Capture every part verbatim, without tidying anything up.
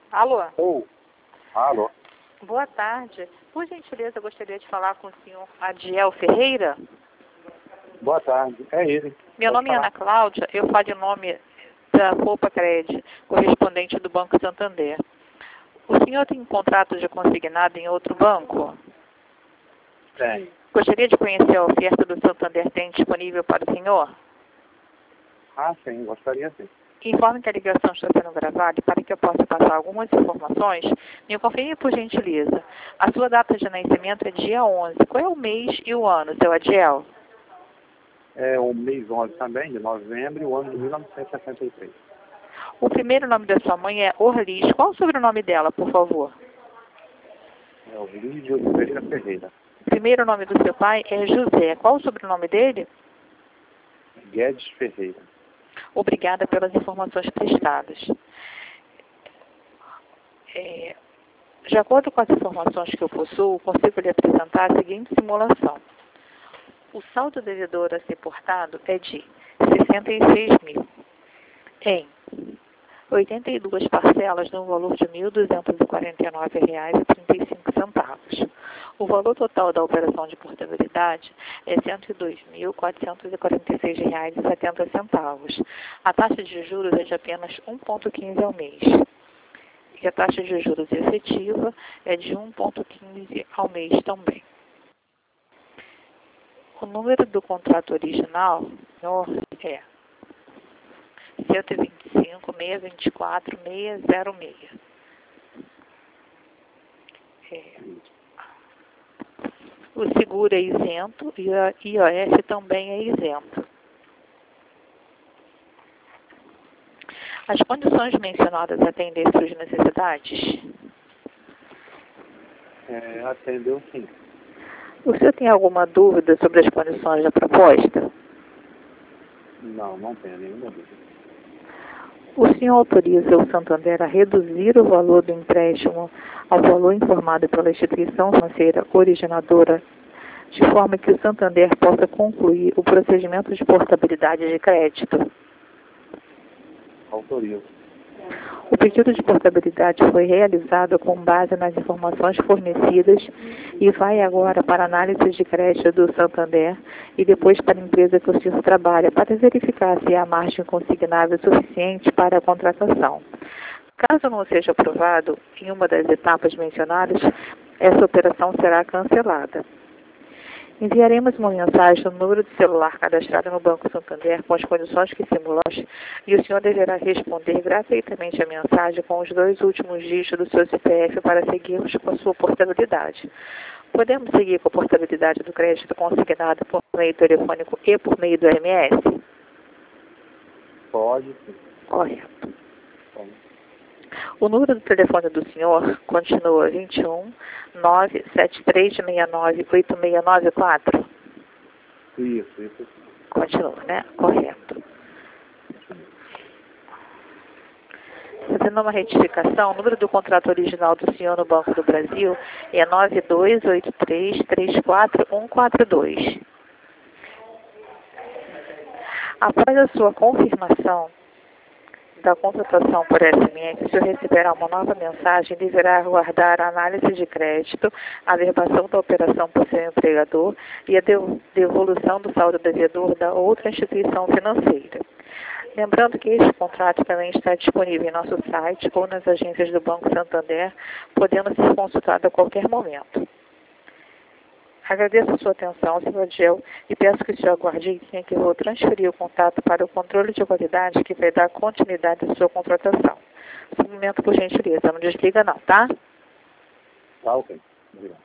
Alô? Oh, alô. Boa tarde. Por gentileza, eu gostaria de falar com o senhor Adiel Ferreira. Boa tarde. É ele. Meu Pode nome é falar. Ana Cláudia, eu falo em nome da Poupa Cred, correspondente do Banco Santander. O senhor tem um contrato de consignado em outro banco? Tem. Gostaria de conhecer a oferta do Santander tem disponível para o senhor? Ah, sim, gostaria sim. Informe que a ligação está sendo gravada e para que eu possa passar algumas informações, me confirme por gentileza. A sua data de nascimento é dia onze. Qual é o mês e o ano, seu Adiel? É o mês onze também, de novembro, e o ano de mil novecentos e sessenta e três. O primeiro nome da sua mãe é Orlis. Qual o sobrenome dela, por favor? É o Lídio Oliveira Ferreira. O primeiro nome do seu pai é José. Qual o sobrenome dele? Guedes Ferreira. Obrigada pelas informações prestadas. É, de acordo com as informações que eu possuo, consigo lhe apresentar a seguinte simulação. O saldo devedor a ser portado é de sessenta e seis mil em oitenta e duas parcelas no valor de mil duzentos e quarenta e nove reais e trinta e cinco centavos. O valor total da operação de portabilidade é cento e dois mil quatrocentos e quarenta e seis reais e setenta centavos. A taxa de juros é de apenas um vírgula quinze ao mês. E a taxa de juros efetiva é de um vírgula quinze ao mês também. O número do contrato original é cento e vinte e cinco, seiscentos e vinte e quatro, seiscentos e seis. É. O seguro é isento e a I O S também é isento. As condições mencionadas atendem às suas necessidades? É, atendeu sim. O senhor tem alguma dúvida sobre as condições da proposta? Não, não tenho nenhuma dúvida. O senhor autoriza o Santander a reduzir o valor do empréstimo ao valor informado pela instituição financeira originadora, de forma que o Santander possa concluir o procedimento de portabilidade de crédito? Autorizo. O pedido de portabilidade foi realizado com base nas informações fornecidas e vai agora para a análise de crédito do Santander e depois para a empresa que o senhor trabalha para verificar se há margem consignável suficiente para a contratação. Caso não seja aprovado em uma das etapas mencionadas, essa operação será cancelada. Enviaremos uma mensagem no número de celular cadastrado no Banco Santander com as condições que simulamos e o senhor deverá responder gratuitamente a mensagem com os dois últimos dígitos do seu C P F para seguirmos com a sua portabilidade. Podemos seguir com a portabilidade do crédito consignado por meio telefônico e por meio do M S? Pode sim. Correto. Pode. O número do telefone do senhor continua vinte e um, nove sete três seis nove, oito seis nove quatro? Isso, isso sim. Continua, né? Correto. Fazendo uma retificação, o número do contrato original do senhor no Banco do Brasil é nove dois oito três, três quatro um quatro dois. Após a sua confirmação da contratação por S M S, o senhor receberá uma nova mensagem e deverá aguardar a análise de crédito, a averbação da operação por seu empregador e a devolução do saldo devedor da outra instituição financeira. Lembrando que este contrato também está disponível em nosso site ou nas agências do Banco Santander, podendo ser consultado a qualquer momento. Agradeço a sua atenção, senhor Adiel, e peço que o senhor aguarde em linha que eu vou transferir o contato para o controle de qualidade que vai dar continuidade à sua contratação. Só um momento, por gentileza, não desliga não, tá? Tá, ok. Obrigado.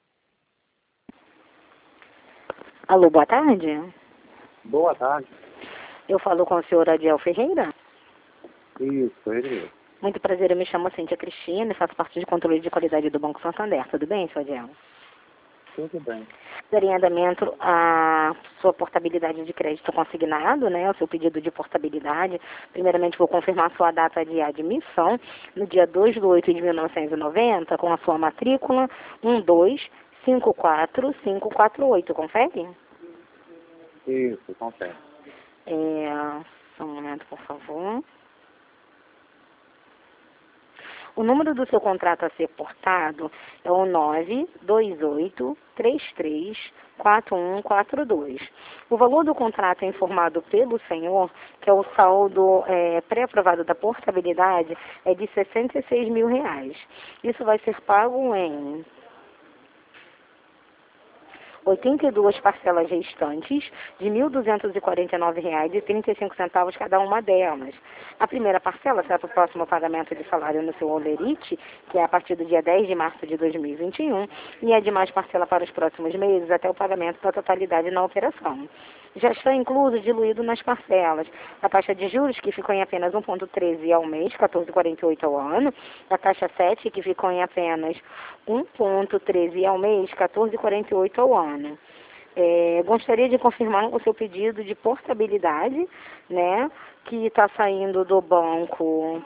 Alô, boa tarde. Boa tarde. Eu falo com o senhor Adiel Ferreira. Isso, ele mesmo. Muito prazer, eu me chamo Cíntia Cristina e faço parte de controle de qualidade do Banco Santander. Tudo bem, senhor Adiel? Tudo bem. Daria em andamento a sua portabilidade de crédito consignado, né, o seu pedido de portabilidade. Primeiramente, vou confirmar a sua data de admissão, no dia dois de oito de mil novecentos e noventa, com a sua matrícula um dois cinco quatro cinco quatro oito, confere? Isso, confere. É, só um momento, por favor. O número do seu contrato a ser portado é o nove dois oito três três quatro um quatro dois. O valor do contrato é informado pelo senhor, que é o saldo é, pré-aprovado da portabilidade, é de sessenta e seis mil reais. Isso vai ser pago em oitenta e duas parcelas restantes de mil duzentos e quarenta e nove reais e trinta e cinco centavos cada uma delas. A primeira parcela será para o próximo pagamento de salário no seu Olerite, que é a partir do dia dez de março de dois mil e vinte e um, e a demais parcela para os próximos meses até o pagamento da totalidade na operação. Já está incluso, diluído nas parcelas, a taxa de juros, que ficou em apenas um vírgula treze ao mês, quatorze vírgula quarenta e oito ao ano, a taxa sete, que ficou em apenas um vírgula treze ao mês, quatorze vírgula quarenta e oito ao ano. É, gostaria de confirmar o seu pedido de portabilidade, né, que está saindo do banco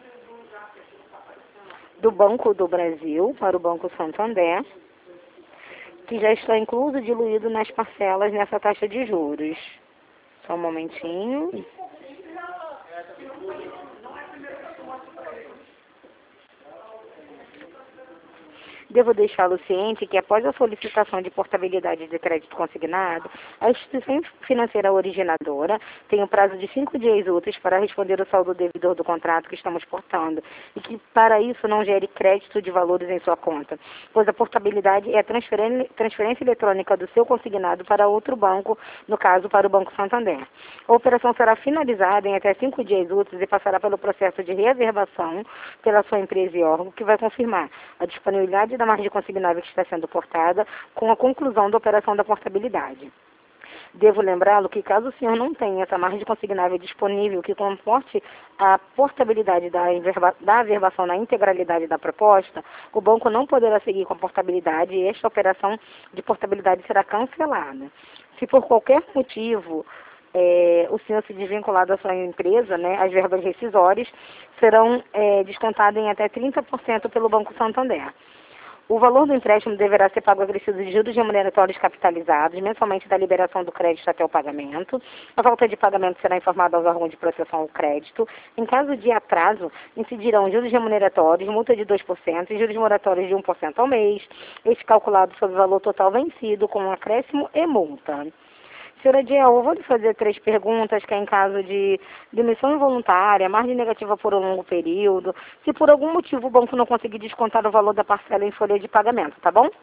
do Banco do Brasil para o Banco Santander, que já está incluso, diluído nas parcelas nessa taxa de juros. Só um momentinho. Devo deixá-lo ciente que, após a solicitação de portabilidade de crédito consignado, a instituição financeira originadora tem um prazo de cinco dias úteis para responder o saldo devedor do contrato que estamos portando, e que, para isso, não gere crédito de valores em sua conta, pois a portabilidade é a transferência eletrônica do seu consignado para outro banco, no caso, para o Banco Santander. A operação será finalizada em até cinco dias úteis e passará pelo processo de reaverbação pela sua empresa e órgão, que vai confirmar a disponibilidade da margem consignável que está sendo portada com a conclusão da operação da portabilidade. Devo lembrá-lo que, caso o senhor não tenha essa margem consignável disponível que comporte a portabilidade da, da averbação na integralidade da proposta, o banco não poderá seguir com a portabilidade e esta operação de portabilidade será cancelada. Se por qualquer motivo É, o senhor se desvincular da sua empresa, né, as verbas rescisórias serão é, descontadas em até trinta por cento pelo Banco Santander. O valor do empréstimo deverá ser pago acrescido de juros remuneratórios capitalizados, mensalmente da liberação do crédito até o pagamento. A falta de pagamento será informada aos órgãos de proteção ao crédito. Em caso de atraso, incidirão juros remuneratórios, multa de dois por cento e juros moratórios de um por cento ao mês, este calculado sobre o valor total vencido, com um acréscimo e multa. Senhora Adiel, eu vou lhe fazer três perguntas, que é em caso de demissão involuntária, margem negativa por um longo período, se por algum motivo o banco não conseguir descontar o valor da parcela em folha de pagamento, tá bom?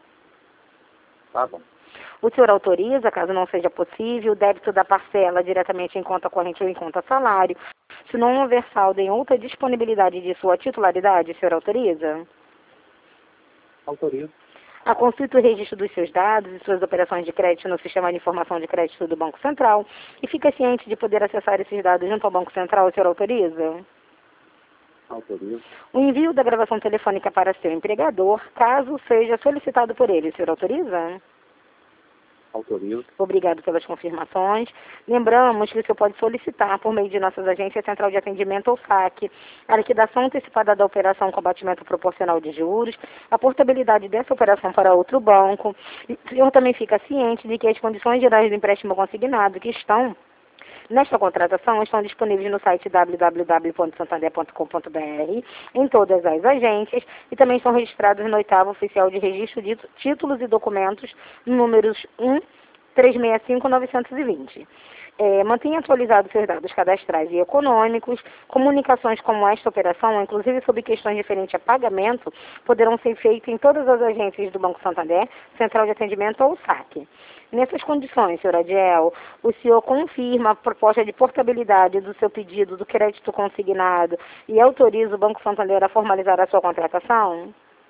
Tá bom. O senhor autoriza, caso não seja possível, o débito da parcela diretamente em conta corrente ou em conta salário, se não houver saldo em outra disponibilidade de sua titularidade, o senhor autoriza? Autorizo. A consulta e o registro dos seus dados e suas operações de crédito no Sistema de Informação de Crédito do Banco Central e fica ciente de poder acessar esses dados junto ao Banco Central, o senhor autoriza? Autorizo. O envio da gravação telefônica para seu empregador, caso seja solicitado por ele, o senhor autoriza? Autorizo. Obrigado pelas confirmações. Lembramos que o senhor pode solicitar, por meio de nossas agências Central de Atendimento ou S A C, a liquidação antecipada da operação com abatimento proporcional de juros, a portabilidade dessa operação para outro banco. E o senhor também fica ciente de que as condições gerais do empréstimo consignado que estão nesta contratação estão disponíveis no site w w w ponto santander ponto com ponto b r, em todas as agências, e também estão registrados no oitavo oficial de registro de títulos e documentos, números um três seis cinco nove dois zero. É, mantenha atualizados seus dados cadastrais e econômicos. Comunicações como esta operação, inclusive sobre questões referentes a pagamento, poderão ser feitas em todas as agências do Banco Santander, Central de Atendimento ou S A C. Nessas condições, senhor Adiel, o senhor confirma a proposta de portabilidade do seu pedido do crédito consignado e autoriza o Banco Santander a formalizar a sua contratação?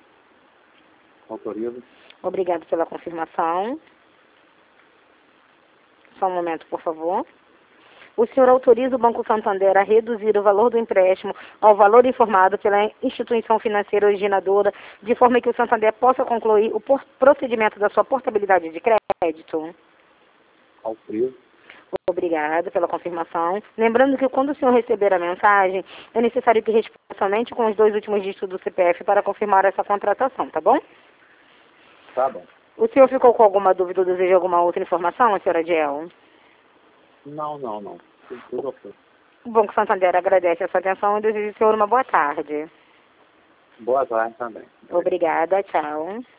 Autorizo. Obrigado pela confirmação. Só um momento, por favor. O senhor autoriza o Banco Santander a reduzir o valor do empréstimo ao valor informado pela instituição financeira originadora, de forma que o Santander possa concluir o procedimento da sua portabilidade de crédito? Autorizo. Obrigada pela confirmação. Lembrando que quando o senhor receber a mensagem, é necessário que responda somente com os dois últimos dígitos do C P F para confirmar essa contratação, tá bom? Tá bom. O senhor ficou com alguma dúvida ou deseja alguma outra informação, senhora Adiel? Não, não, não. Tudo, tudo ok. O Banco Santander agradece a sua atenção e deseja ao senhor uma boa tarde. Boa tarde também. Obrigada, tchau.